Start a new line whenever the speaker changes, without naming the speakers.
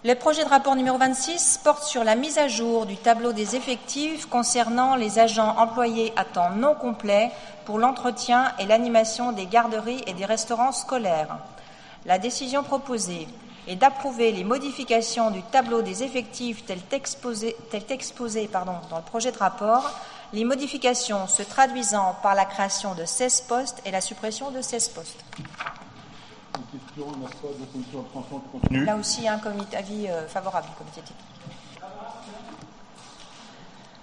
Le projet de rapport numéro 26 porte sur la mise à jour du tableau des effectifs concernant les agents employés à temps non complet pour l'entretien et l'animation des garderies et des restaurants scolaires. La décision proposée est d'approuver les modifications du tableau des effectifs telles qu'exposées dans le projet de rapport, les modifications se traduisant par la création de 16 postes et la suppression de 16 postes. Là aussi, un avis favorable du comité éthique.